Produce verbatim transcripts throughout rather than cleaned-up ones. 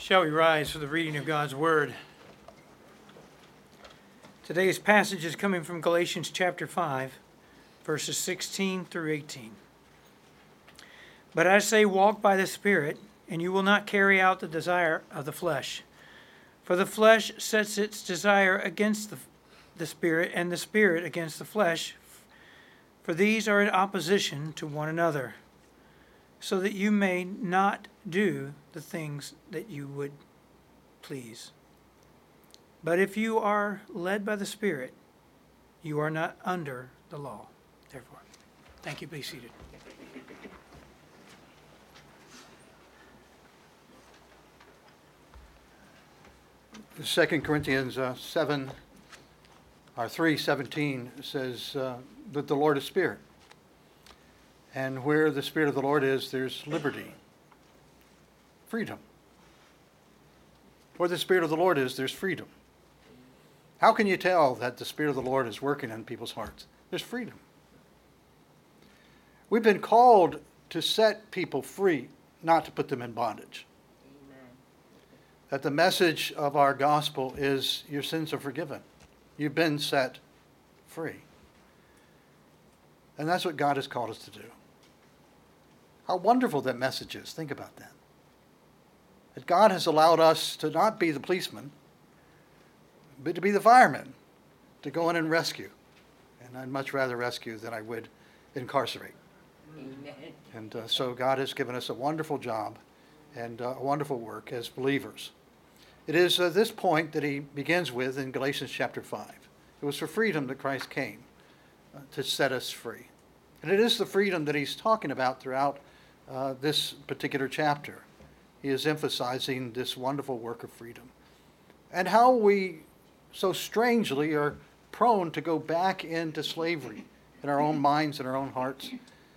Shall we rise for the reading of God's Word? Today's passage is coming from Galatians chapter five, verses sixteen through eighteen. But I say, walk by the Spirit, and you will not carry out the desire of the flesh. For the flesh sets its desire against the, the Spirit, and the Spirit against the flesh. For these are in opposition to one another, so that you may not do the things that you would please. But if you are led by the Spirit, you are not under the law. Therefore, thank you. Be seated. Second Corinthians uh, seven, or three seventeen says uh, that the Lord is Spirit. And where the Spirit of the Lord is, there's liberty, freedom. Where the Spirit of the Lord is, there's freedom. How can you tell that the Spirit of the Lord is working in people's hearts? There's freedom. We've been called to set people free, not to put them in bondage. Amen. That the message of our gospel is your sins are forgiven. You've been set free. And that's what God has called us to do. How wonderful that message is. Think about that. That God has allowed us to not be the policeman, but to be the fireman, to go in and rescue. And I'd much rather rescue than I would incarcerate. Amen. And uh, so God has given us a wonderful job and uh, a wonderful work as believers. It is uh, this point that he begins with in Galatians chapter five. It was for freedom that Christ came, uh, to set us free. And it is the freedom that he's talking about throughout uh, this particular chapter. He is emphasizing this wonderful work of freedom. And how we so strangely are prone to go back into slavery in our own minds and our own hearts.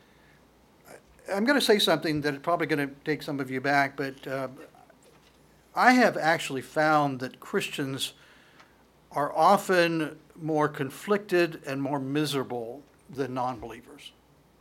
I'm going to say something that is probably going to take some of you back, but uh, I have actually found that Christians are often more conflicted and more miserable than non-believers.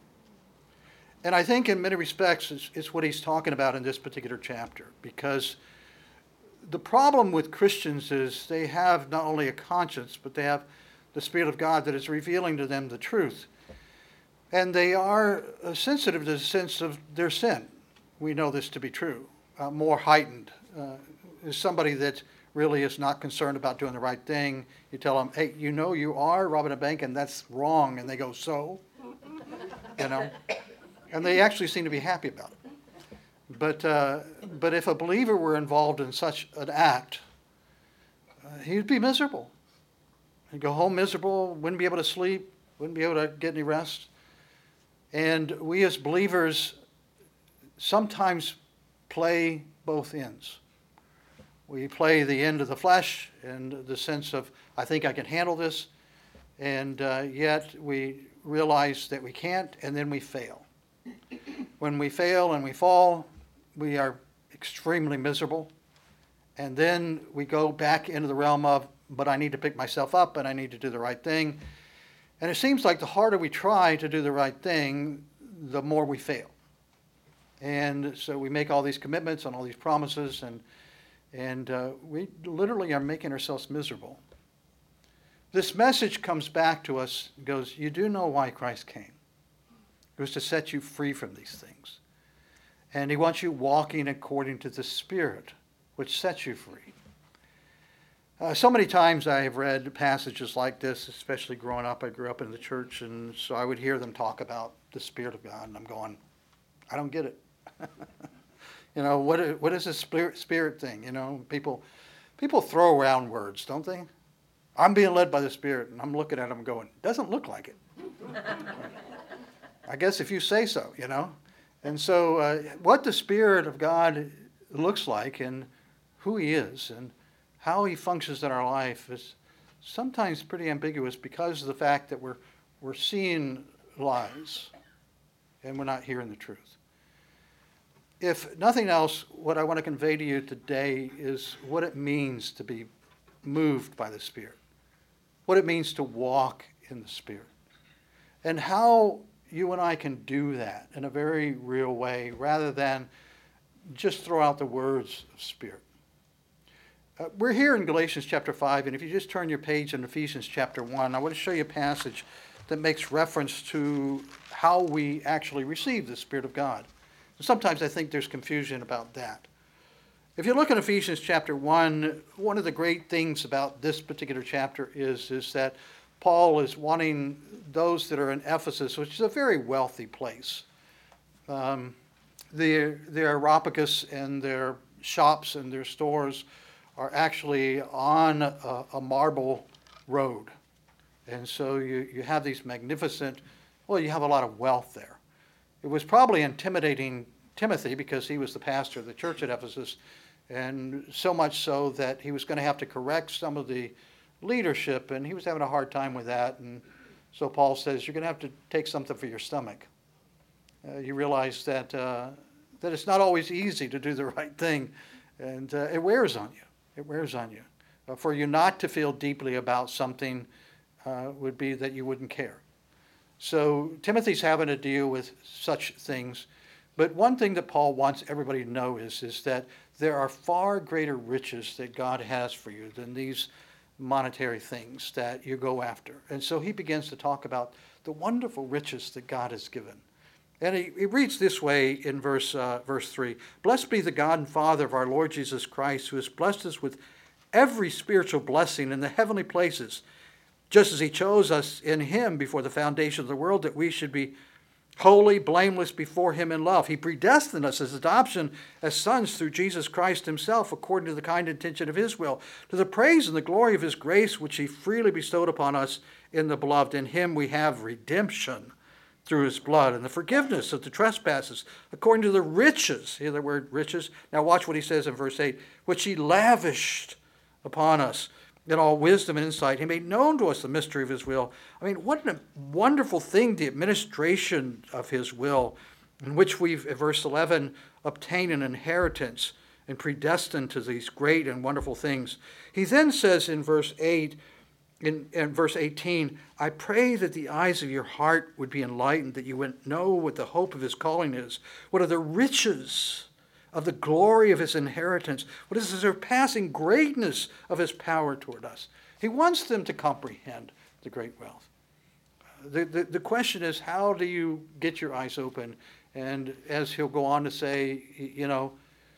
And I think in many respects it's, it's what he's talking about in this particular chapter, because the problem with Christians is they have not only a conscience, but they have the Spirit of God that is revealing to them the truth. And they are sensitive to the sense of their sin. We know this to be true, uh, more heightened. Uh, is somebody that really is not concerned about doing the right thing. You tell them, hey, you know you are robbing a bank and that's wrong. And they go, so? You know? And they actually seem to be happy about it. But uh, but if a believer were involved in such an act, uh, he'd be miserable. He'd go home miserable, wouldn't be able to sleep, wouldn't be able to get any rest. And we as believers sometimes play both ends. We play the end of the flesh in the sense of, I think I can handle this, and uh, yet we realize that we can't, and then we fail. When we fail and we fall, we are extremely miserable, and then we go back into the realm of, but I need to pick myself up, and I need to do the right thing. And it seems like the harder we try to do the right thing, the more we fail. And so we make all these commitments and all these promises, and and uh, we literally are making ourselves miserable. This message comes back to us and goes, you do know why Christ came. It was to set you free from these things. And he wants you walking according to the Spirit, which sets you free. Uh, so many times I have read passages like this, especially growing up. I grew up in the church, and so I would hear them talk about the Spirit of God, and I'm going, I don't get it. You know, what what is this spirit, spirit thing? You know, people people throw around words, don't they? I'm being led by the Spirit, and I'm looking at them going, doesn't look like it. I guess if you say so, you know. And so uh, what the Spirit of God looks like and who he is and how he functions in our life is sometimes pretty ambiguous because of the fact that we're we're seeing lies and we're not hearing the truth. If nothing else, what I want to convey to you today is what it means to be moved by the Spirit, what it means to walk in the Spirit, and how you and I can do that in a very real way rather than just throw out the words of Spirit. Uh, we're here in Galatians chapter five, and if you just turn your page in Ephesians chapter one, I want to show you a passage that makes reference to how we actually receive the Spirit of God. And sometimes I think there's confusion about that. If you look at Ephesians chapter one, one of the great things about this particular chapter is, is that Paul is wanting those that are in Ephesus, which is a very wealthy place. Um, their, their Areopagus and their shops and their stores are actually on a, a marble road. And so you, you have these magnificent, well, you have a lot of wealth there. It was probably intimidating Timothy because he was the pastor of the church at Ephesus, and so much so that he was going to have to correct some of the leadership, and he was having a hard time with that. And so Paul says, you're going to have to take something for your stomach. Uh, you realize that, uh, that it's not always easy to do the right thing, and uh, it wears on you. It wears on you. Uh, for you not to feel deeply about something uh, would be that you wouldn't care. So Timothy's having to deal with such things. But one thing that Paul wants everybody to know is, is that there are far greater riches that God has for you than these monetary things that you go after. And so he begins to talk about the wonderful riches that God has given. And he, he reads this way in verse, uh, verse three. Blessed be the God and Father of our Lord Jesus Christ, who has blessed us with every spiritual blessing in the heavenly places, just as he chose us in him before the foundation of the world, that we should be holy, blameless before him in love. He predestined us as adoption as sons through Jesus Christ himself, according to the kind intention of his will, to the praise and the glory of his grace, which he freely bestowed upon us in the beloved. In him we have redemption through his blood, and the forgiveness of the trespasses, according to the riches, hear the word riches. Now watch what he says in verse eight, which he lavished upon us in all wisdom and insight. He made known to us the mystery of his will. I mean, what a wonderful thing, the administration of his will, in which we've, at verse eleven, obtained an inheritance and predestined to these great and wonderful things. He then says in verse eight, In, in verse eighteen, I pray that the eyes of your heart would be enlightened, that you would know what the hope of his calling is, what are the riches of the glory of his inheritance, what is the surpassing greatness of his power toward us. He wants them to comprehend the great wealth. The, the, the question is, how do you get your eyes open? And as he'll go on to say, you know,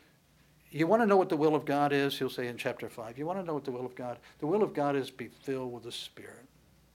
you want to know what the will of God is? He'll say in chapter five. You want to know what the will of God? The will of God is be filled with the Spirit.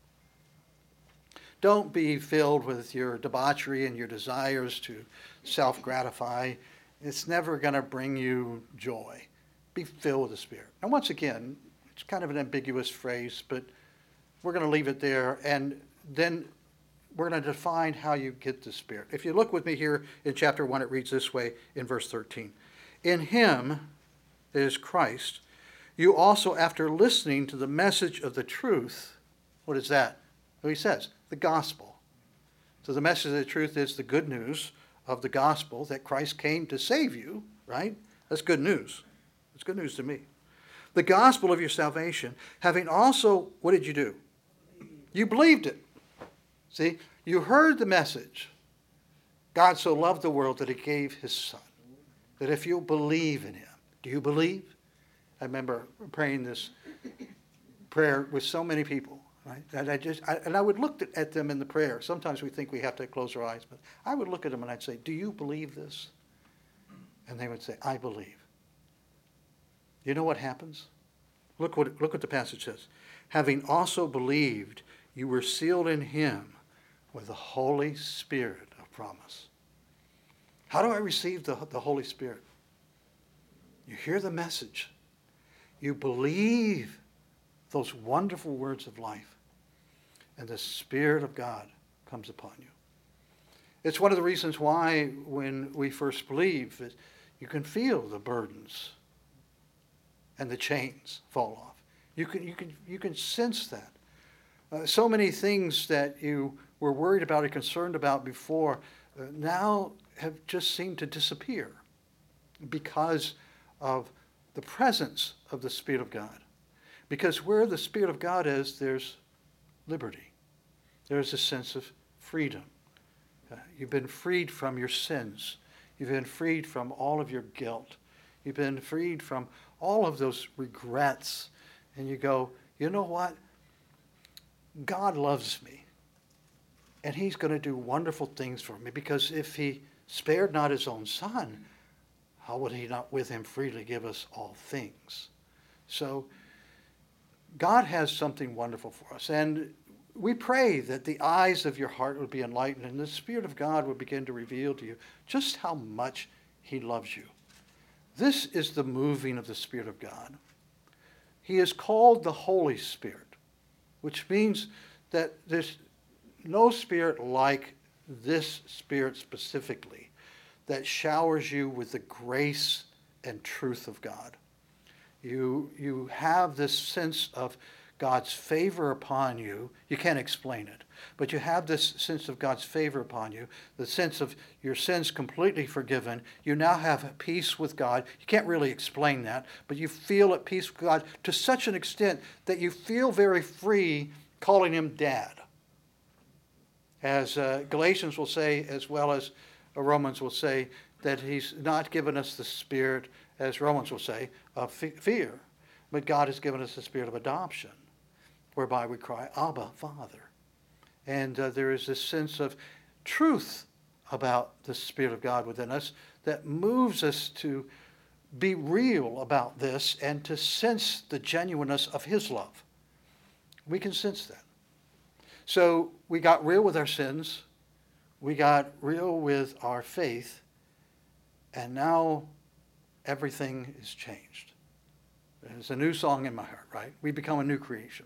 Don't be filled with your debauchery and your desires to self-gratify. It's never going to bring you joy. Be filled with the Spirit. And once again, it's kind of an ambiguous phrase, but we're going to leave it there. And then we're going to define how you get the Spirit. If you look with me here in chapter one, it reads this way in verse thirteen. In him, that is Christ, you also, after listening to the message of the truth, what is that? Well, he says, the gospel. So the message of the truth is the good news of the gospel, that Christ came to save you, right? That's good news. It's good news to me. The gospel of your salvation, having also, what did you do? You believed it. See, you heard the message. God so loved the world that he gave his son. That if you believe in him, do you believe? I remember praying this prayer with so many people, right? And I just, I, and I would look at them in the prayer. Sometimes we think we have to close our eyes, but I would look at them and I'd say, do you believe this? And they would say, I believe. You know what happens? Look what, look what the passage says. Having also believed, you were sealed in him with the Holy Spirit of promise. How do I receive the, the Holy Spirit? You hear the message. You believe those wonderful words of life. And the Spirit of God comes upon you. It's one of the reasons why when we first believe, that you can feel the burdens and the chains fall off. You can, you can, you can sense that. Uh, so many things that you were worried about or concerned about before uh, now have just seemed to disappear because of the presence of the Spirit of God. Because where the Spirit of God is, there's liberty. There's a sense of freedom. Uh, you've been freed from your sins. You've been freed from all of your guilt. You've been freed from all of those regrets. And you go, you know what? God loves me. And he's going to do wonderful things for me, because if he spared not his own son, how would he not with him freely give us all things? So God has something wonderful for us. And we pray that the eyes of your heart would be enlightened and the Spirit of God would begin to reveal to you just how much he loves you. This is the moving of the Spirit of God. He is called the Holy Spirit, which means that there's no spirit like this Spirit specifically that showers you with the grace and truth of God. You, you have this sense of God's favor upon you. You can't explain it, but you have this sense of God's favor upon you, the sense of your sins completely forgiven. You now have peace with God. You can't really explain that, but you feel at peace with God to such an extent that you feel very free calling him Dad. As uh, Galatians will say, as well as uh, Romans will say, that he's not given us the spirit, as Romans will say, of fear, but God has given us the spirit of adoption, whereby we cry, Abba, Father. And uh, there is this sense of truth about the Spirit of God within us that moves us to be real about this and to sense the genuineness of his love. We can sense that. So we got real with our sins. We got real with our faith. And now everything is changed. There's a new song in my heart, right? We become a new creation.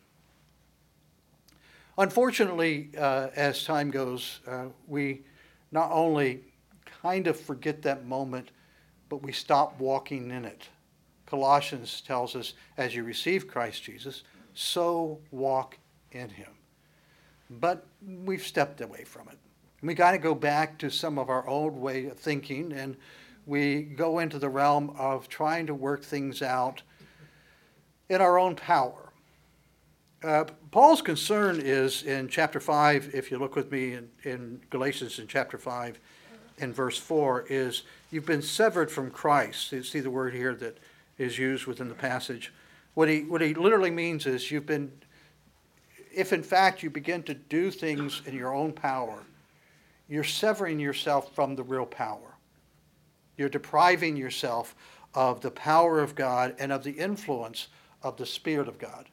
Unfortunately, uh, as time goes, uh, we not only kind of forget that moment, but we stop walking in it. Colossians tells us, as you receive Christ Jesus, so walk in him. But we've stepped away from it. We got to go back to some of our old way of thinking, and we go into the realm of trying to work things out in our own power. Uh, Paul's concern is in chapter five, if you look with me in, in Galatians in chapter five, in verse four, is you've been severed from Christ. You see the word here that is used within the passage. What he, what he literally means is you've been, if in fact you begin to do things in your own power, you're severing yourself from the real power. You're depriving yourself of the power of God and of the influence of the Spirit of God.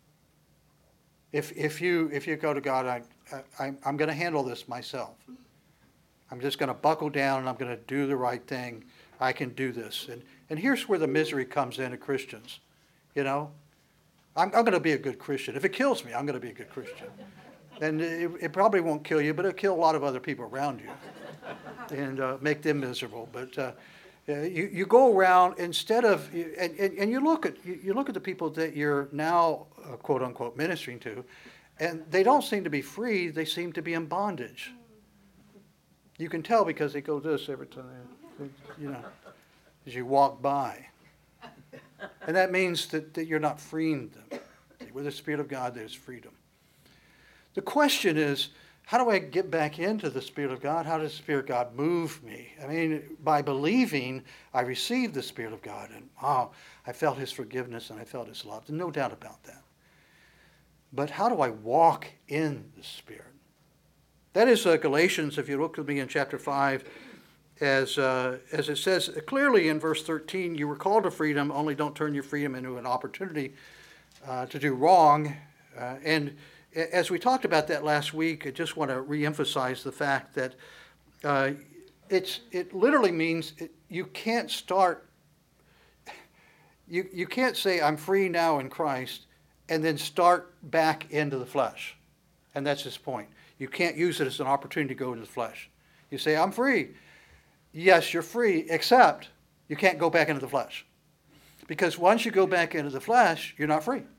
If if you if you go to God, I, I I'm going to handle this myself. I'm just going to buckle down and I'm going to do the right thing. I can do this. And and here's where the misery comes in to Christians. You know, I'm I'm going to be a good Christian. If it kills me, I'm going to be a good Christian. And it, it probably won't kill you, but it'll kill a lot of other people around you and uh, make them miserable. But uh, you you go around instead of and, and, and you look at you, you look at the people that you're now uh, quote unquote ministering to, and they don't seem to be free. They seem to be in bondage. You can tell because they go this every time, you know, as you walk by, and that means that, that you're not freeing them. With the Spirit of God, there's freedom. The question is, how do I get back into the Spirit of God? How does the Spirit of God move me? I mean, by believing, I received the Spirit of God, and wow, I felt his forgiveness and I felt his love. There's no doubt about that. But how do I walk in the Spirit? That is uh, Galatians, if you look with me in chapter five, as, uh, as it says clearly in verse thirteen, you were called to freedom, only don't turn your freedom into an opportunity uh, to do wrong. Uh, and as we talked about that last week, I just want to reemphasize the fact that uh, it's it literally means it, you can't start, you, you can't say, I'm free now in Christ, and then start back into the flesh. And that's his point. You can't use it as an opportunity to go into the flesh. You say, I'm free. Yes, you're free, except you can't go back into the flesh. Because once you go back into the flesh, you're not free.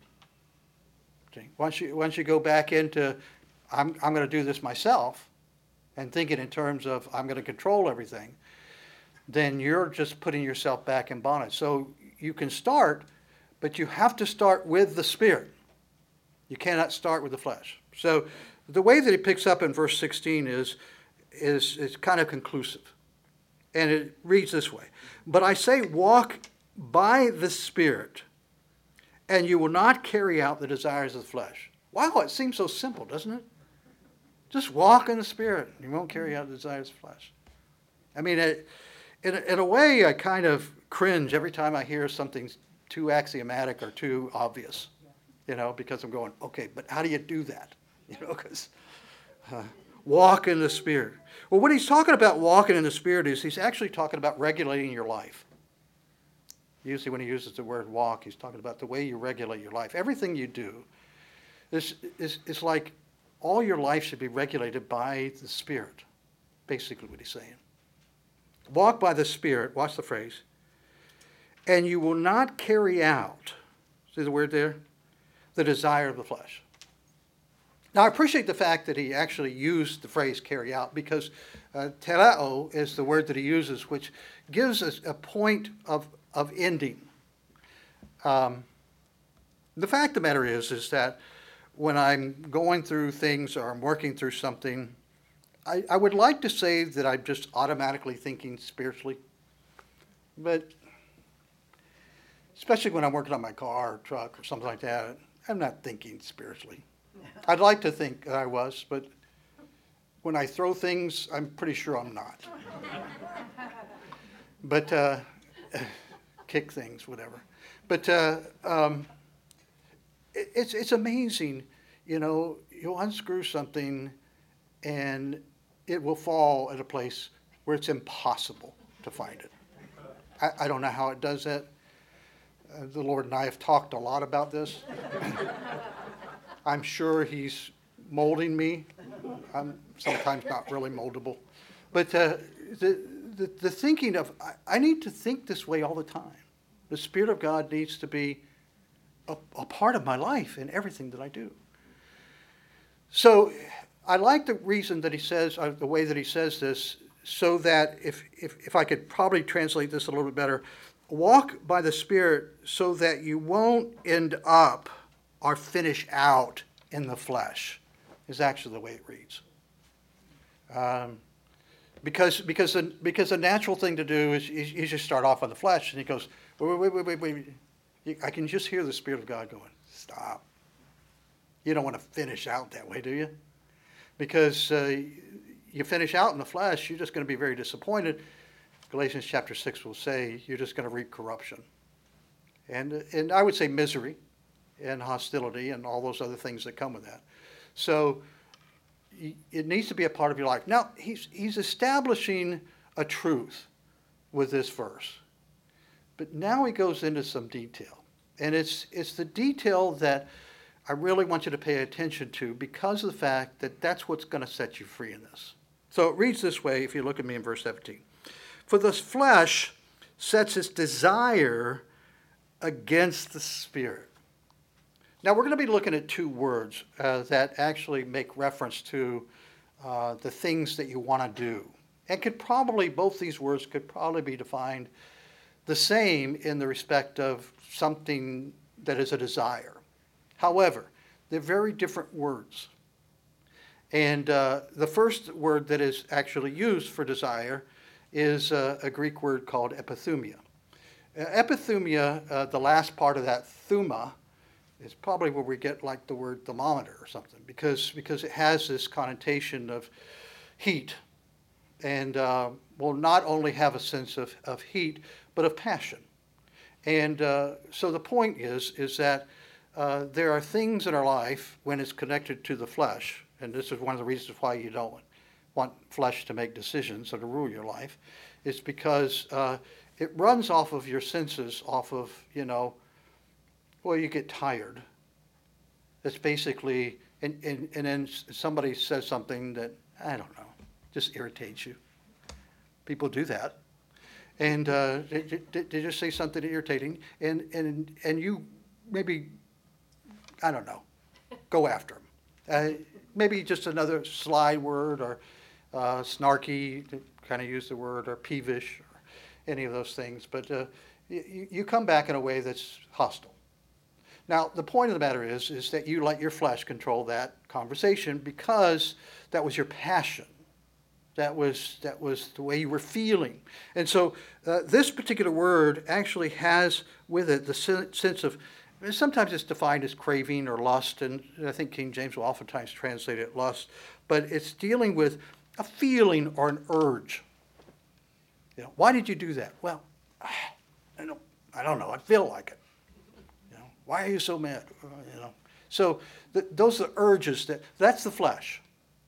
Once you once you go back into, I'm I'm going to do this myself, and thinking in terms of I'm going to control everything, then you're just putting yourself back in bondage. So you can start, but you have to start with the Spirit. You cannot start with the flesh. So the way that he picks up in verse sixteen is is is kind of conclusive, and it reads this way: But I say, walk by the Spirit, and you will not carry out the desires of the flesh. Wow, it seems so simple, doesn't it? Just walk in the Spirit, and you won't carry out the desires of the flesh. I mean, it, in, in a way, I kind of cringe every time I hear something too axiomatic or too obvious, you know, because I'm going, okay, but how do you do that? You know, because uh, walk in the Spirit. Well, what he's talking about walking in the Spirit is he's actually talking about regulating your life. Usually when he uses the word walk, he's talking about the way you regulate your life. Everything you do is, is, is like all your life should be regulated by the Spirit, basically what he's saying. Walk by the Spirit, watch the phrase, and you will not carry out, see the word there? The desire of the flesh. Now, I appreciate the fact that he actually used the phrase carry out because uh, tereo is the word that he uses, which gives us a point of, of ending. Um, the fact of the matter is, is that when I'm going through things or I'm working through something, I, I would like to say that I'm just automatically thinking spiritually, but especially when I'm working on my car or truck or something like that, I'm not thinking spiritually. I'd like to think that I was, but when I throw things, I'm pretty sure I'm not. But uh, kick things, whatever. But uh, um, it, it's it's amazing, you know. You'll unscrew something, and it will fall at a place where it's impossible to find it. I, I don't know how it does that. Uh, the Lord and I have talked a lot about this. I'm sure he's molding me. I'm sometimes not really moldable. But uh, the, the, the thinking of, I, I need to think this way all the time. The Spirit of God needs to be a, a part of my life in everything that I do. So I like the reason that he says, uh, the way that he says this, so that if, if, if I could probably translate this a little bit better, walk by the Spirit so that you won't end up or finish out in the flesh, is actually the way it reads. Um, because because the, because the natural thing to do is you, you just start off on the flesh, and he goes, wait, wait, wait, wait, wait. You, I can just hear the Spirit of God going, stop. You don't want to finish out that way, do you? Because uh, you finish out in the flesh, you're just going to be very disappointed. Galatians chapter six will say you're just going to reap corruption. And, and I would say misery and hostility and all those other things that come with that. So it needs to be a part of your life. Now, he's, he's establishing a truth with this verse. But now he goes into some detail. And it's, it's the detail that I really want you to pay attention to because of the fact that that's what's going to set you free in this. So it reads this way if you look at me in verse seventeen. For the flesh sets its desire against the Spirit. Now we're going to be looking at two words uh, that actually make reference to uh, the things that you want to do. And could probably, both these words could probably be defined the same in the respect of something that is a desire. However, they're very different words. And uh, the first word that is actually used for desire is uh, a Greek word called epithumia. Uh, epithumia, uh, the last part of that thuma, is probably where we get like the word thermometer or something, because because it has this connotation of heat, and uh, will not only have a sense of, of heat, but of passion. And uh, so the point is, is that uh, there are things in our life when it's connected to the flesh, and this is one of the reasons why you don't want flesh to make decisions or to rule your life, is because uh, it runs off of your senses, off of, you know, well, you get tired. It's basically, and, and, and then somebody says something that, I don't know, just irritates you. People do that. And uh, they, they, they just say something irritating, and, and, and you maybe, I don't know, go after them. Uh, maybe just another sly word, or uh, snarky, to kind of use the word, or peevish, or any of those things. But uh, you, you come back in a way that's hostile. Now, the point of the matter is, is that you let your flesh control that conversation because that was your passion. That was, that was the way you were feeling. And so uh, this particular word actually has with it the sen- sense of, sometimes it's defined as craving or lust, and I think King James will oftentimes translate it lust, but it's dealing with a feeling or an urge. You know, why did you do that? Well, I don't, I don't know. I feel like it. You know, why are you so mad? Uh, you know, so th- those are the urges that that's the flesh.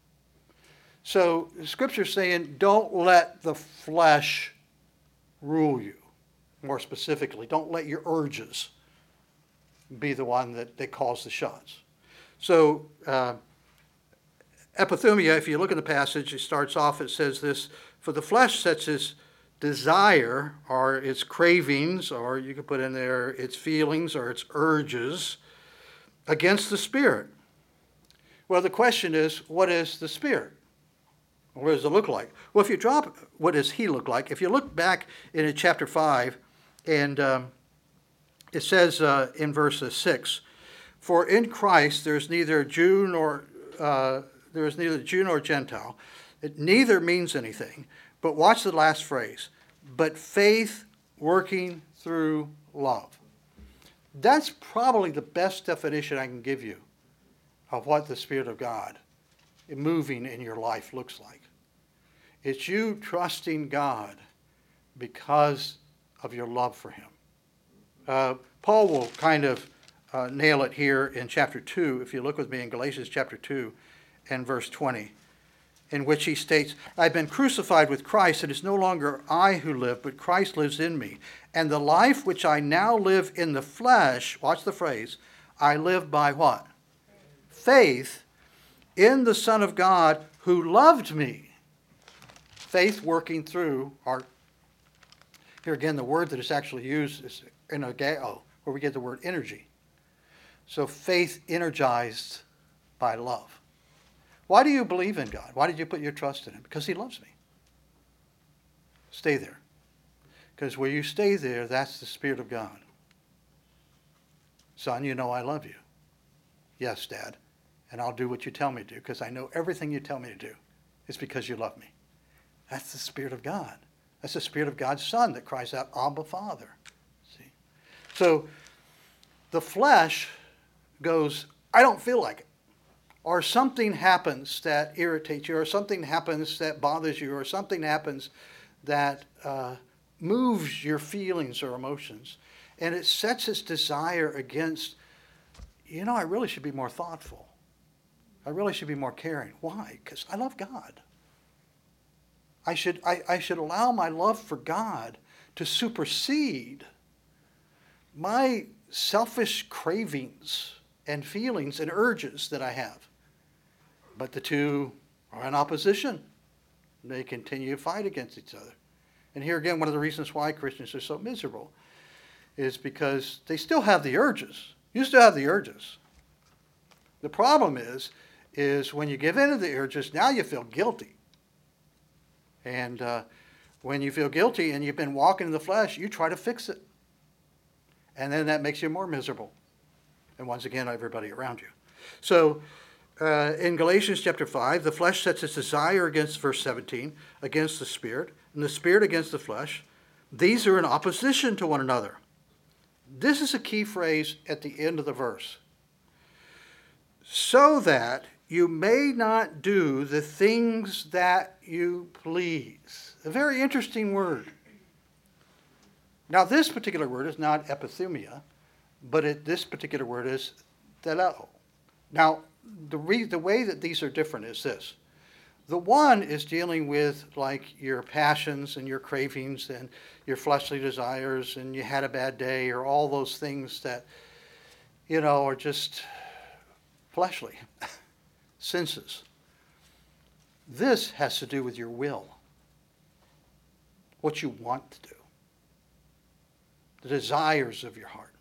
So the Scripture's saying, don't let the flesh rule you. More specifically, don't let your urges be the one that, that calls the shots. So uh, epithumia, if you look at the passage, it starts off, it says this, for the flesh sets its desire, or its cravings, or you could put in there its feelings or its urges, against the Spirit. Well, the question is, what is the Spirit? What does it look like? Well, if you drop, what does he look like? If you look back in chapter five, and um, it says uh, in verse six, for in Christ there is neither Jew nor uh, there is neither Jew nor Gentile. It neither means anything. But watch the last phrase. But faith working through love. That's probably the best definition I can give you of what the Spirit of God moving in your life looks like. It's you trusting God because of your love for him. Uh, Paul will kind of uh, nail it here in chapter two, if you look with me in Galatians chapter two and verse twenty, in which he states, I've been crucified with Christ. It is no longer I who live, but Christ lives in me. And the life which I now live in the flesh, watch the phrase, I live by what? Faith in the Son of God who loved me. Faith working through our, here again, the word that is actually used is energeo, where we get the word energy. So faith energized by love. Why do you believe in God? Why did you put your trust in him? Because he loves me. Stay there. Because where you stay there, that's the Spirit of God. Son, you know I love you. Yes, Dad. And I'll do what you tell me to do, because I know everything you tell me to do is because you love me. That's the Spirit of God. That's the Spirit of God's Son that cries out, Abba, Father. See? So the flesh goes, I don't feel like it. Or something happens that irritates you, or something happens that bothers you, or something happens that uh, moves your feelings or emotions. And it sets its desire against, you know, I really should be more thoughtful. I really should be more caring. Why? Because I love God. I should, I, I should allow my love for God to supersede my selfish cravings and feelings and urges that I have. But the two are in opposition. They continue to fight against each other. And here again, one of the reasons why Christians are so miserable is because they still have the urges. You still have the urges. The problem is, is when you give in to the urges, now you feel guilty. And uh, when you feel guilty and you've been walking in the flesh, you try to fix it. And then that makes you more miserable. And once again, everybody around you. So uh, in Galatians chapter five, the flesh sets its desire against, verse seventeen, against the Spirit, and the Spirit against the flesh. These are in opposition to one another. This is a key phrase at the end of the verse. So that you may not do the things that you please. A very interesting word. Now, this particular word is not epithumia, but it, this particular word is theleo. Now, the, re, the way that these are different is this. The one is dealing with like your passions and your cravings and your fleshly desires, and you had a bad day, or all those things that, you know, are just fleshly senses. This has to do with your will, what you want to do, the desires of your heart.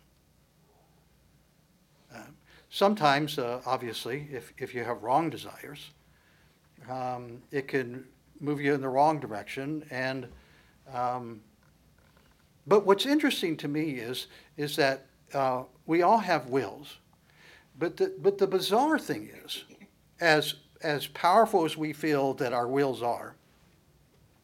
Uh, sometimes, uh, obviously, if, if you have wrong desires, um, it can move you in the wrong direction. And um, but what's interesting to me is is that uh, we all have wills. But the, but the bizarre thing is, as, as powerful as we feel that our wills are,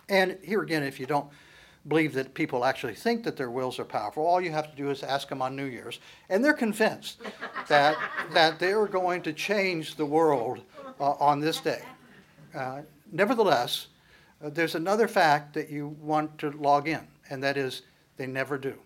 And here again, if you don't believe that people actually think that their wills are powerful, all you have to do is ask them on New Year's, and they're convinced that that they are going to change the world uh, on this day. Uh, nevertheless, uh, there's another fact that you want to log in, and that is they never do.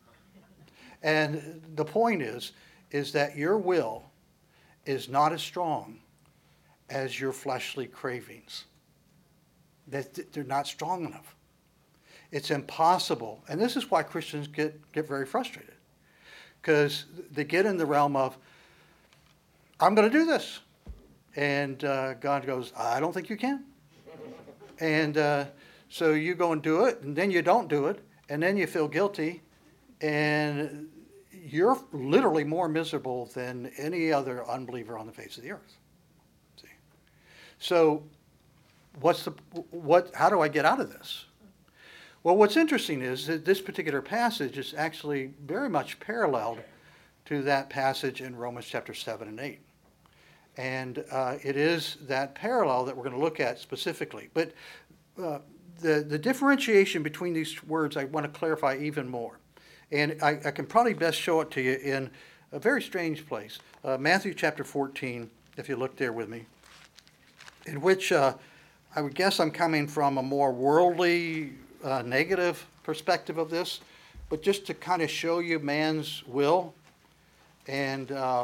And the point is, is that your will is not as strong as your fleshly cravings. That they're not strong enough. It's impossible. And this is why Christians get, get very frustrated. Because they get in the realm of, I'm going to do this. And uh, God goes, I don't think you can. And uh, so you go and do it, and then you don't do it, and then you feel guilty, and you're literally more miserable than any other unbeliever on the face of the earth. See? So what's the what? How do I get out of this? Well, what's interesting is that this particular passage is actually very much paralleled to that passage in Romans chapter seven and eight. And uh, it is that parallel that we're going to look at specifically. But uh, the, the differentiation between these words I want to clarify even more. And I, I can probably best show it to you in a very strange place. Uh, Matthew chapter fourteen, if you look there with me, in which uh, I would guess I'm coming from a more worldly, uh, negative perspective of this, but just to kind of show you man's will. And um,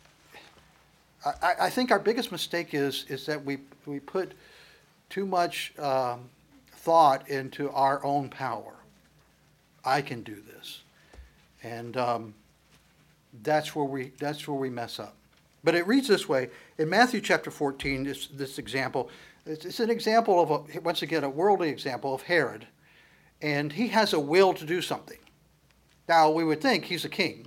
I, I think our biggest mistake is is that we we put too much um, thought into our own power. I can do this, and um, that's where we that's where we mess up. But it reads this way in Matthew chapter fourteen. This this example, it's, it's an example of a, once again a worldly example of Herod, and he has a will to do something. Now we would think he's a king.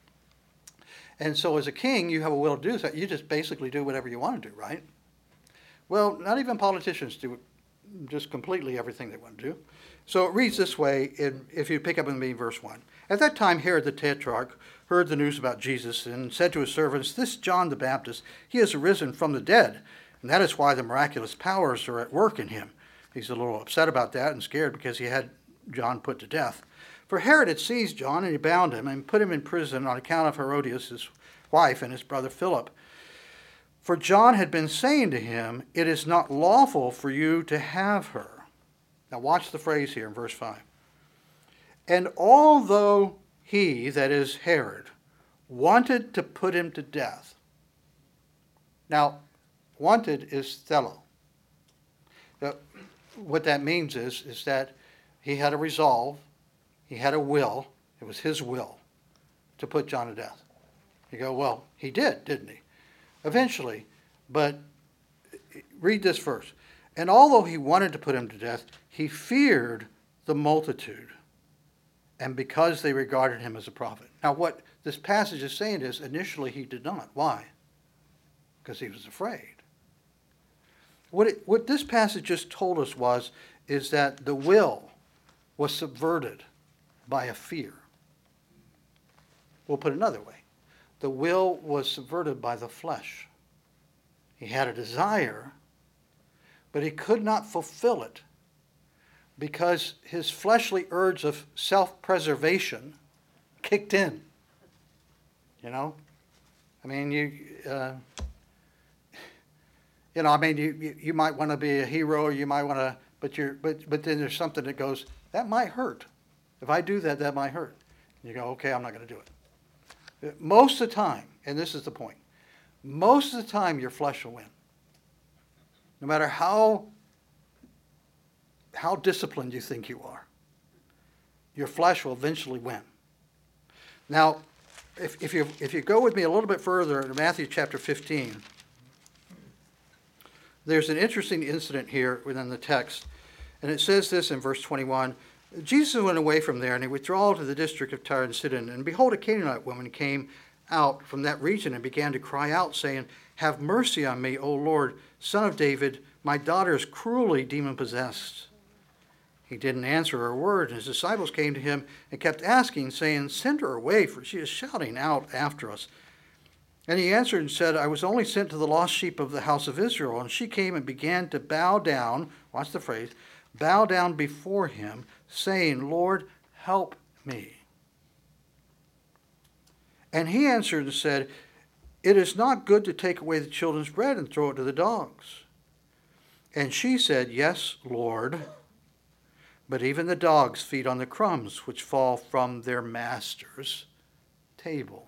And so as a king, you have a will to do that. You just basically do whatever you want to do, right? Well, not even politicians do just completely everything they want to do. So it reads this way, in, if you pick up with me verse one. At that time, Herod the Tetrarch heard the news about Jesus and said to his servants, "This John the Baptist, he has arisen from the dead, and that is why the miraculous powers are at work in him." He's a little upset about that and scared because he had John put to death. For Herod had seized John, and he bound him and put him in prison on account of Herodias, his wife, and his brother Philip. For John had been saying to him, "It is not lawful for you to have her." Now watch the phrase here in verse five. And although he, that is Herod, wanted to put him to death. Now, wanted is thelo. Now, what that means is, is that he had a resolve. He had a will. It was his will to put John to death. You go, well, he did, didn't he? Eventually. But read this verse. And although he wanted to put him to death, he feared the multitude, and because they regarded him as a prophet. Now, what this passage is saying is, initially he did not. Why? Because he was afraid. What, it, what this passage just told us was, is that the will was subverted by a fear. We'll put it another way. The will was subverted by the flesh. He had a desire, but he could not fulfill it because his fleshly urge of self-preservation kicked in. You know? I mean, you... Uh, you know, I mean, you, you, you might want to be a hero, or you might want to... But, you're, but, but then there's something that goes, that might hurt. If I do that, that might hurt. And you go, okay, I'm not going to do it. Most of the time, and this is the point, most of the time your flesh will win. No matter how, how disciplined you think you are, your flesh will eventually win. Now, if, if, you, if you go with me a little bit further to Matthew chapter fifteen, there's an interesting incident here within the text. And it says this in verse twenty-one. Jesus went away from there, and he withdrew to the district of Tyre and Sidon. And behold, a Canaanite woman came out from that region and began to cry out, saying, "Have mercy on me, O Lord, Son of David. My daughter is cruelly demon-possessed." He didn't answer her a word, and his disciples came to him and kept asking, saying, "Send her away, for she is shouting out after us." And he answered and said, "I was only sent to the lost sheep of the house of Israel." And she came and began to bow down, watch the phrase, bow down before him, saying, Lord, help me. And he answered and said, It is not good to take away the children's bread and throw it to the dogs. And she said, Yes, Lord, but even the dogs feed on the crumbs which fall from their master's table.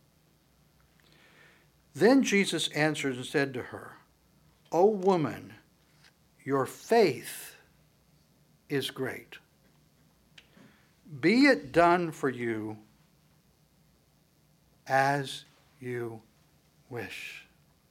Then Jesus answered and said to her, O woman, your faith is great. Be it done for you as you wish.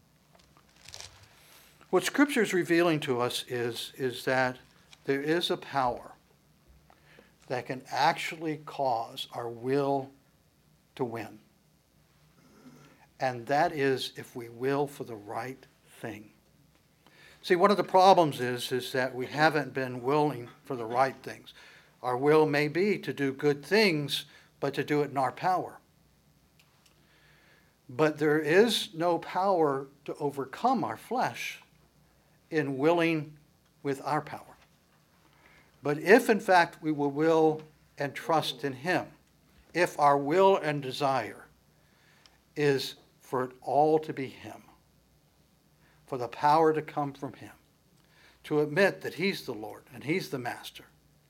What Scripture is revealing to us is, is that there is a power that can actually cause our will to win. And that is if we will for the right thing. See, one of the problems is, is that we haven't been willing for the right things. Our will may be to do good things, but to do it in our power. But there is no power to overcome our flesh in willing with our power. But if, in fact, we will will and trust in him, if our will and desire is for it all to be him, for the power to come from him, to admit that he's the Lord and he's the master,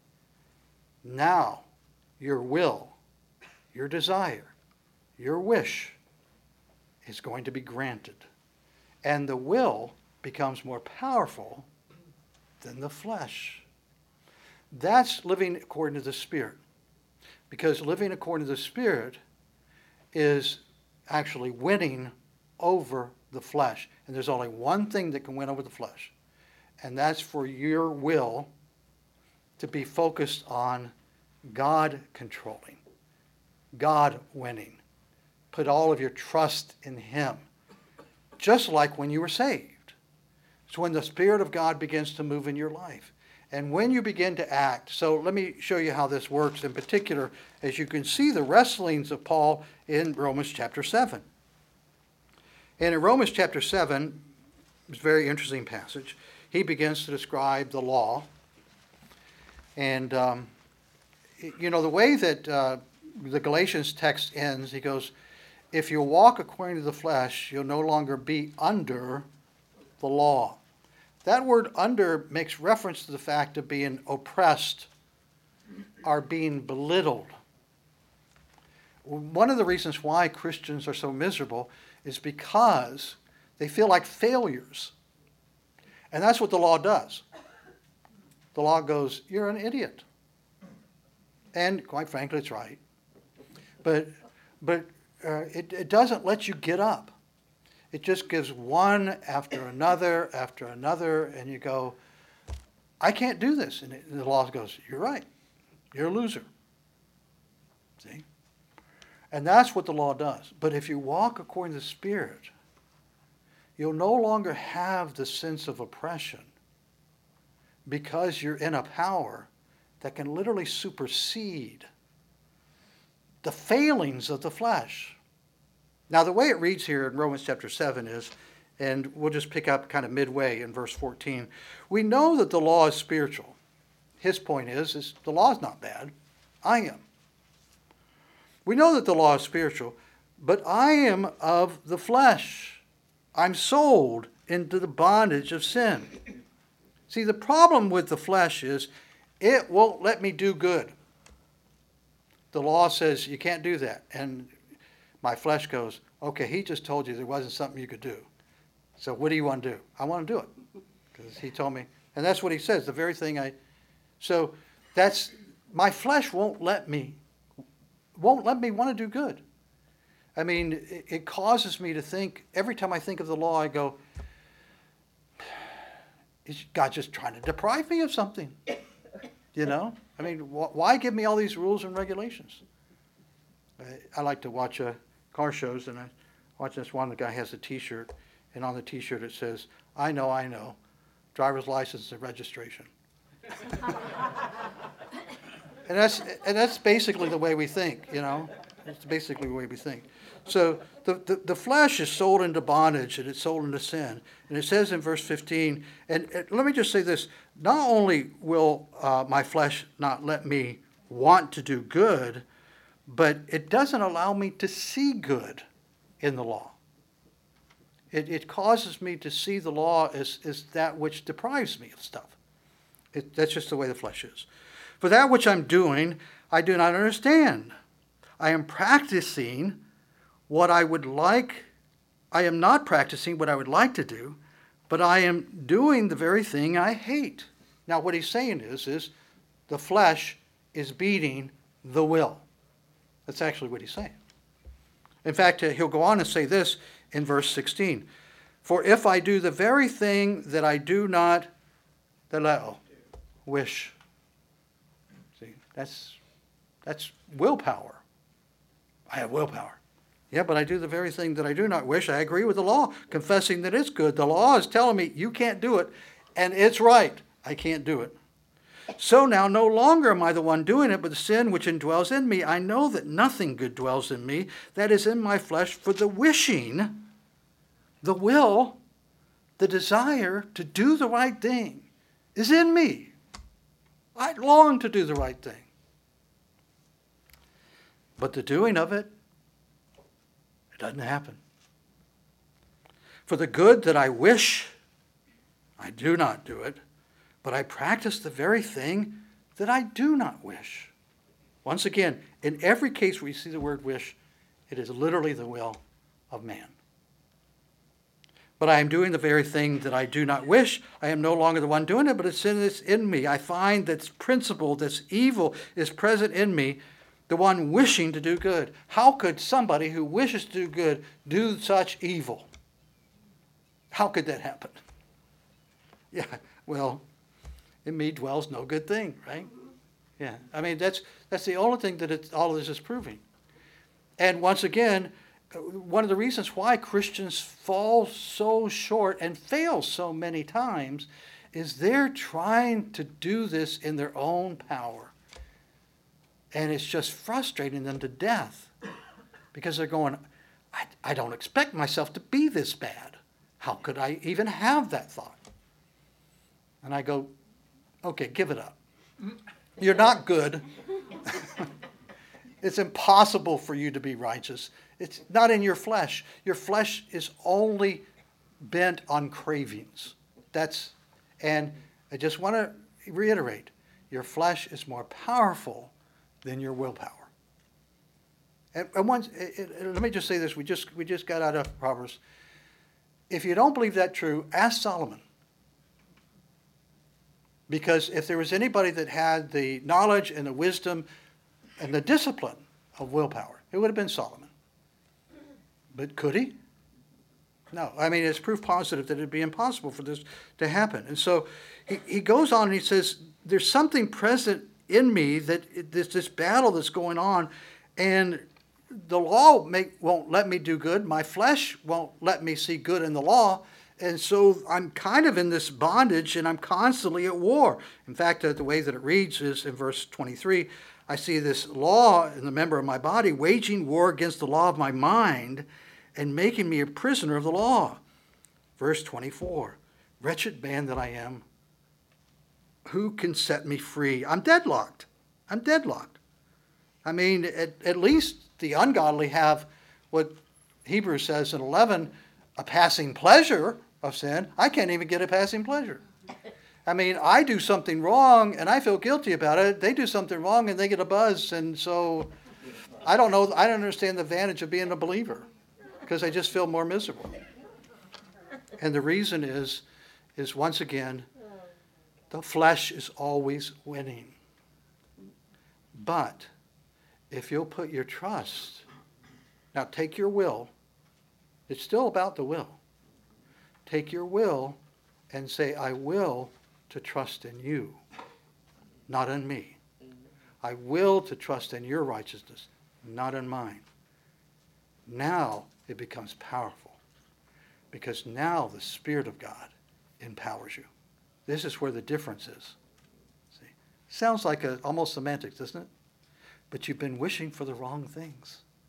now your will, your desire, your wish is going to be granted. And the will becomes more powerful than the flesh. That's living according to the Spirit. Because living according to the Spirit is actually winning over the flesh. And there's only one thing that can win over the flesh. And that's for your will to be focused on God controlling, God winning. Put all of your trust in him. Just like when you were saved. It's when the Spirit of God begins to move in your life. And when you begin to act, so let me show you how this works in particular, as you can see the wrestlings of Paul in Romans chapter seven. And in Romans chapter seven, it's a very interesting passage. He begins to describe the law. And, um, you know, the way that uh, the Galatians text ends, he goes, if you walk according to the flesh, you'll no longer be under the law. That word under makes reference to the fact of being oppressed or being belittled. One of the reasons why Christians are so miserable is because they feel like failures. And that's what the law does. The law goes, you're an idiot. And quite frankly, it's right. But, but uh, it, it doesn't let you get up. It just gives one after another after another, and you go, I can't do this. And the law goes, you're right. You're a loser. See? And that's what the law does. But if you walk according to the Spirit, you'll no longer have the sense of oppression because you're in a power that can literally supersede the failings of the flesh. Now, the way it reads here in Romans chapter seven is, and we'll just pick up kind of midway in verse fourteen, we know that the law is spiritual. His point is, is the law is not bad. I am. We know that the law is spiritual, but I am of the flesh. I'm sold into the bondage of sin. See, the problem with the flesh is it won't let me do good. The law says you can't do that. And my flesh goes, okay, he just told you there wasn't something you could do. So what do you want to do? I want to do it. Because he told me. And that's what he says, the very thing I... So that's... My flesh won't let me... Won't let me want to do good. I mean, it, it causes me to think... Every time I think of the law, I go... Is God just trying to deprive me of something? You know? I mean, wh- why give me all these rules and regulations? I, I like to watch uh, car shows, and I watch this one. The guy has a T-shirt, and on the T-shirt it says, I know, I know, driver's license and registration. and that's and that's basically the way we think, you know. That's basically the way we think. So the, the, the flesh is sold into bondage and it's sold into sin. And it says in verse fifteen, and, and let me just say this, not only will uh, my flesh not let me want to do good, but it doesn't allow me to see good in the law. It, it causes me to see the law as, as that which deprives me of stuff. It, that's just the way the flesh is. For that which I'm doing, I do not understand. I am practicing what I would like. I am not practicing what I would like to do, but I am doing the very thing I hate. Now what he's saying is, is the flesh is beating the will. That's actually what he's saying. In fact, uh, he'll go on and say this in verse sixteen. For if I do the very thing that I do not deleo, wish. See, that's that's willpower. I have willpower. Yeah, but I do the very thing that I do not wish. I agree with the law, confessing that it's good. The law is telling me you can't do it, and it's right. I can't do it. So now no longer am I the one doing it, but the sin which indwells in me. I know that nothing good dwells in me, that is in my flesh, for the wishing, the will, the desire to do the right thing is in me. I long to do the right thing. But the doing of it, it doesn't happen. For the good that I wish, I do not do it, but I practice the very thing that I do not wish. Once again, in every case where you see the word wish, it is literally the will of man. But I am doing the very thing that I do not wish. I am no longer the one doing it, but it's in, it's in me. I find that principle, this evil, is present in me, the one wishing to do good. How could somebody who wishes to do good do such evil? How could that happen? Yeah, well, in me dwells no good thing, right? Yeah, I mean, that's that's the only thing that it, all of this is proving. And once again, one of the reasons why Christians fall so short and fail so many times is they're trying to do this in their own power. And it's just frustrating them to death because they're going, I, I don't expect myself to be this bad. How could I even have that thought? And I go, okay, give it up. You're not good. It's impossible for you to be righteous. It's not in your flesh. Your flesh is only bent on cravings. That's, and I just want to reiterate, your flesh is more powerful than your willpower. And, and once, it, it, let me just say this. We just we just got out of Proverbs. If you don't believe that true, ask Solomon. Because if there was anybody that had the knowledge and the wisdom and the discipline of willpower, it would have been Solomon. But could he? No. I mean, it's proof positive that it'd be impossible for this to happen. And so he, he goes on and he says, there's something present in me that it, this, this battle that's going on, and the law make, won't let me do good. My flesh won't let me see good in the law. And so I'm kind of in this bondage, and I'm constantly at war. In fact, uh, the way that it reads is in verse twenty-three, I see this law in the member of my body waging war against the law of my mind and making me a prisoner of the law. Verse twenty-four, wretched man that I am, who can set me free? I'm deadlocked. I'm deadlocked. I mean, at, at least the ungodly have what Hebrews says in eleven, a passing pleasure of sin. I can't even get a passing pleasure. I mean, I do something wrong and I feel guilty about it. They do something wrong and they get a buzz. And so I don't know, I don't understand the advantage of being a believer because I just feel more miserable. And the reason is, is once again, the flesh is always winning. But if you'll put your trust, now take your will, it's still about the will. Take your will and say, I will to trust in you, not in me. I will to trust in your righteousness, not in mine. Now it becomes powerful because now the Spirit of God empowers you. This is where the difference is. See? Sounds like a, almost semantics, doesn't it? But you've been wishing for the wrong things.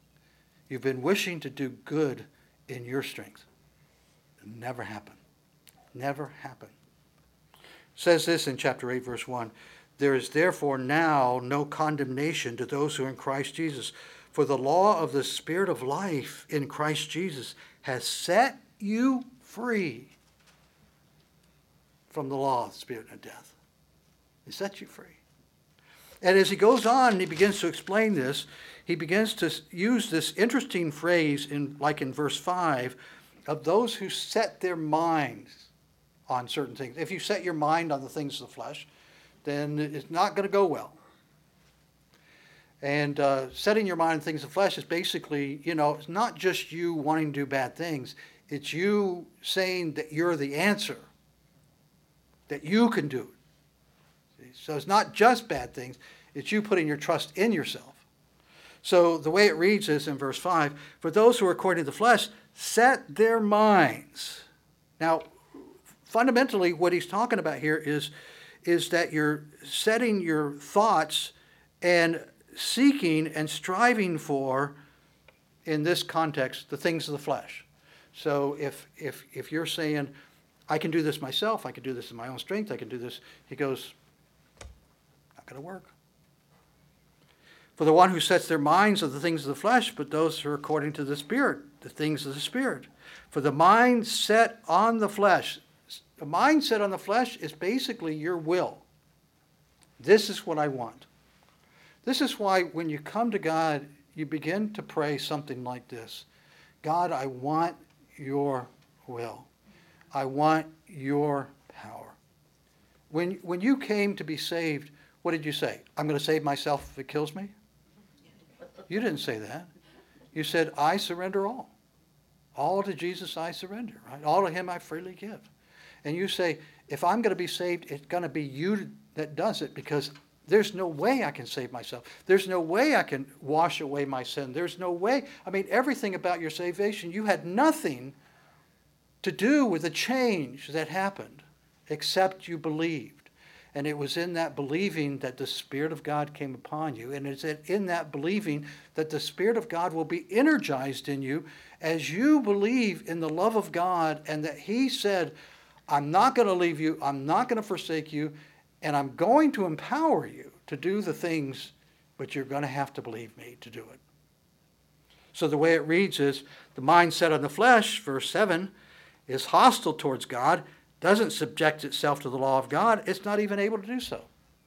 You've been wishing to do good in your strength. It never happened. Never happened. It says this in chapter eight, verse one. There is therefore now no condemnation to those who are in Christ Jesus. For the law of the Spirit of life in Christ Jesus has set you free from the law of the Spirit of death. He set you free. And as he goes on and he begins to explain this, he begins to use this interesting phrase, in, like in verse five, of those who set their minds on certain things. If you set your mind on the things of the flesh, then it's not going to go well. And uh, setting your mind on things of the flesh is basically, you know, it's not just you wanting to do bad things. It's you saying that you're the answer, that you can do it. So it's not just bad things. It's you putting your trust in yourself. So the way it reads is in verse five, for those who are according to the flesh, set their minds. Now, fundamentally, what he's talking about here is, is that you're setting your thoughts and seeking and striving for, in this context, the things of the flesh. So if if if you're saying, I can do this myself, I can do this in my own strength, I can do this, he goes, not going to work. For the one who sets their minds on the things of the flesh, but those who are according to the Spirit, the things of the Spirit. For the mind set on the flesh, the mind set on the flesh is basically your will. This is what I want. This is why when you come to God, you begin to pray something like this. God, I want your will. I want your power. When, when you came to be saved, what did you say? I'm going to save myself if it kills me? You didn't say that. You said, I surrender all. All to Jesus I surrender. Right? All to him I freely give. And you say, if I'm going to be saved, it's going to be you that does it, because there's no way I can save myself. There's no way I can wash away my sin. There's no way. I mean, everything about your salvation, you had nothing to do with the change that happened except you believed. And it was in that believing that the Spirit of God came upon you. And it's in that believing that the Spirit of God will be energized in you as you believe in the love of God, and that he said, I'm not going to leave you, I'm not going to forsake you, and I'm going to empower you to do the things, but you're going to have to believe me to do it. So the way it reads is, the mind set on the flesh, verse seven, is hostile towards God, doesn't subject itself to the law of God, it's not even able to do so.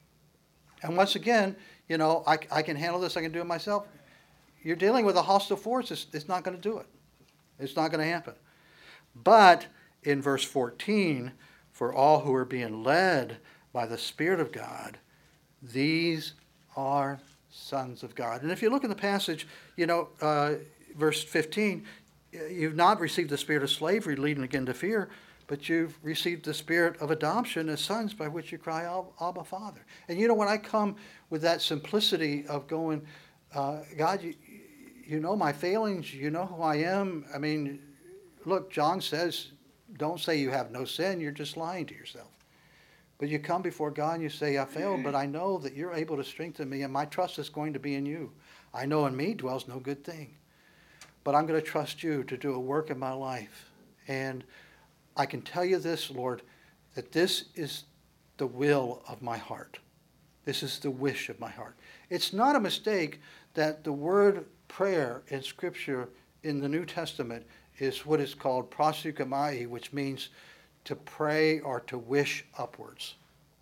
And once again, you know, I, I can handle this, I can do it myself. You're dealing with a hostile force, it's, it's not going to do it. It's not going to happen. But in verse fourteen, for all who are being led by the Spirit of God, these are sons of God. And if you look in the passage, you know, uh, verse fifteen, you've not received the spirit of slavery leading again to fear, but you've received the spirit of adoption as sons, by which you cry, Abba, Father. And you know, when I come with that simplicity of going, uh, God, you, you know my failings, you know who I am. I mean, look, John says, don't say you have no sin, you're just lying to yourself. But you come before God and you say, I failed, but I know that you're able to strengthen me, and my trust is going to be in you. I know in me dwells no good thing. But I'm going to trust you to do a work in my life. And I can tell you this, Lord, that this is the will of my heart. This is the wish of my heart. It's not a mistake that the word prayer in Scripture in the New Testament is what is called proseuchomai, which means to pray or to wish upwards.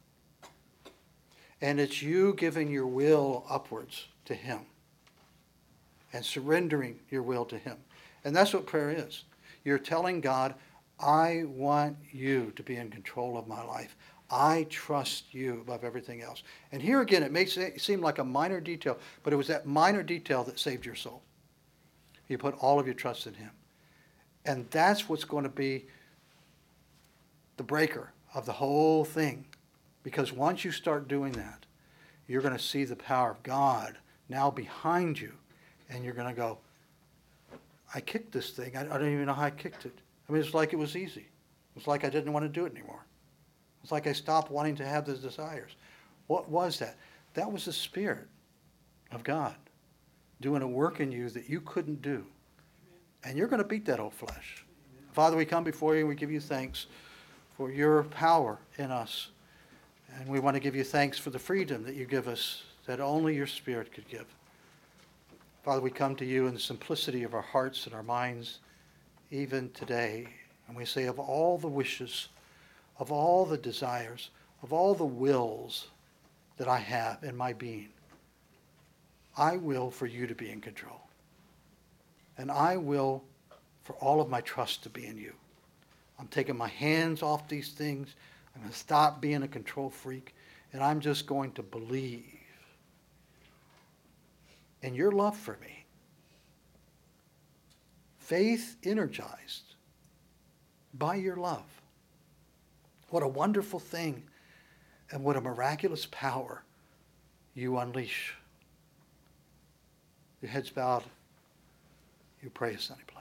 And it's you giving your will upwards to him and surrendering your will to him. And that's what prayer is. You're telling God, I want you to be in control of my life. I trust you above everything else. And here again, it may seem like a minor detail, but it was that minor detail that saved your soul. You put all of your trust in him. And that's what's going to be the breaker of the whole thing. Because once you start doing that, you're going to see the power of God now behind you. And you're going to go, I kicked this thing. I, I don't even know how I kicked it. I mean, it's like it was easy. It's like I didn't want to do it anymore. It's like I stopped wanting to have those desires. What was that? That was the Spirit of God doing a work in you that you couldn't do. And you're going to beat that old flesh. Father, we come before you and we give you thanks for your power in us. And we want to give you thanks for the freedom that you give us that only your Spirit could give. Father, we come to you in the simplicity of our hearts and our minds, even today. And we say, of all the wishes, of all the desires, of all the wills that I have in my being, I will for you to be in control. And I will for all of my trust to be in you. I'm taking my hands off these things. I'm going to stop being a control freak. And I'm just going to believe in your love for me. Faith energized by your love. What a wonderful thing and what a miraculous power you unleash. Your heads bowed. You pray, Sonny, please.